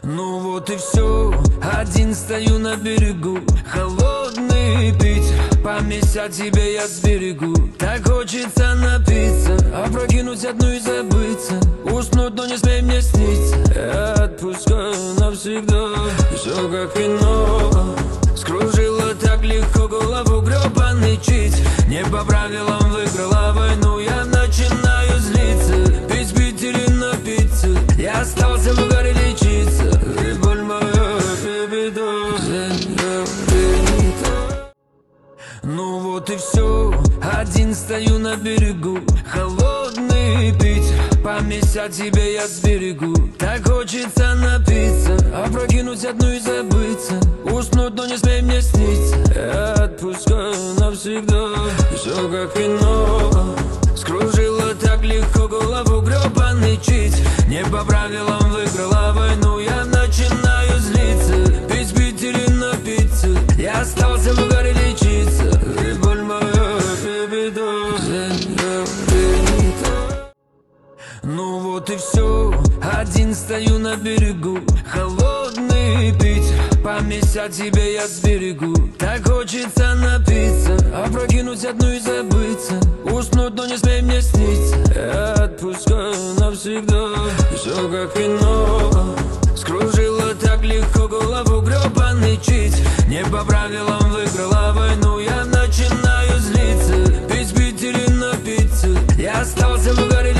Ну вот и все, один стою на берегу. Холодный Питер, память о тебе я сберегу. Так хочется напиться, опрокинуть одну и забыться. Уснуть, но не смей мне сниться. Я отпускаю навсегда, все как кино. Скружило так легко голову гребаный чить. Не по правилам выиграла войну, я начинаю злиться. Пить в Питере напиться, я остался в угаре лечиться. И боль моя, и беда. Ну вот и все, один стою на берегу. Холодный Питер, память о тебе я сберегу. Так хочется напиться, опрокинуть одну и забыться. Уснуть, но не смей мне сниться. Я отпускаю навсегда, все как кино. Скружило так легко голову гребаный чить. Не по правилам выиграла войну, я начинаю злиться. Пить в Питере напиться, я остался в угаре лечиться. И боль моя, и беда. Ну вот и все, один стою на берегу. Холодный Питер, память о тебе я сберегу. Так хочется напиться, опрокинуть одну и забыться. Уснуть, но не смей мне сниться. Я отпускаю навсегда, все как кино. Скружило так легко голову гребаный чить. Не по правилам выиграла войну, я начинаю злиться. Пить в Питере напиться, я остался в угаре